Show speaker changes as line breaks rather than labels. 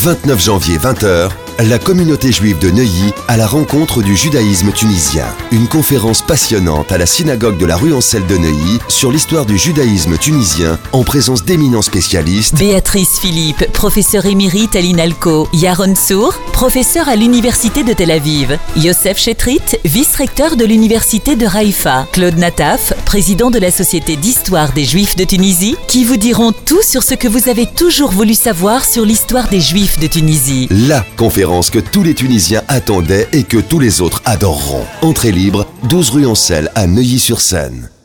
29 janvier 20h, la communauté juive de Neuilly à la rencontre du judaïsme tunisien. Une conférence passionnante à la synagogue de la rue Ancel de Neuilly sur l'histoire du judaïsme tunisien en présence d'éminents spécialistes.
Béatrice Philippe, professeure émérite à l'INALCO. Yaron Sour, professeur à l'université de Tel Aviv. Yosef Chetrit, vice-recteur de l'université de Haïfa. Claude Nataf, président de la Société d'histoire des Juifs de Tunisie, qui vous diront tout sur ce que vous avez toujours voulu savoir sur l'histoire des Juifs de Tunisie.
La conférence que tous les Tunisiens attendaient et que tous les autres adoreront. Entrée libre, 12 rue Ancel à Neuilly-sur-Seine.